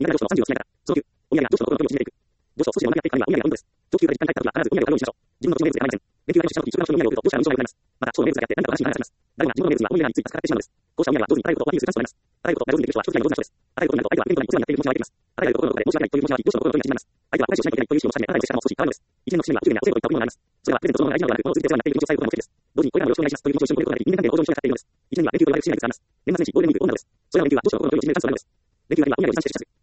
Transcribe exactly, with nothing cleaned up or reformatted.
上昇のさんじゅうをしないから、そのきゅう、おみやが上昇の心の距離を縮めていく。上昇、数値を学びやっていくためには、おみやがポイントです。上級から実感対策は必ずおみやが必要にしましょう。自分の知の名物ではありません。連休が出社の時、週間ののおみやを送ると、どうしたら無償が送られます。また、小の名物があって何かを話しに話します。誰もが自分の名物はおみやについて使ってしまうのです。こうしたおみやは上手に与えることをアピールするチャンスとなります。与えること、上手にできる人は一つの上手な人です。与えることになると、相手は便利にお世話になっている気持ちが湧いてきます。与える心の中で申し訳ないという気持ちが湧き、上昇の心の距離が縮まります。相手は同じをしないといけないという意識を持ち始め、与えるプレッシャーも少し変わるのです。一年の節目には不自然なお世話といったものになります。それはプレゼントそのものが大事なのではなく、物を通じてお世話になっている気持ちを伝えることが目的です。同時にこれらのよろしくお願いしますという気持ちを一緒に込めることができ、人間関係の向上につながっているのです。一年には連休と呼ばれる節目があります。年末年始、ゴールデンウィーク、オンなどです。それは連休が上昇の心の距離を縮めるチャンスとなるのです。連休が今、おみやを持参して出社する。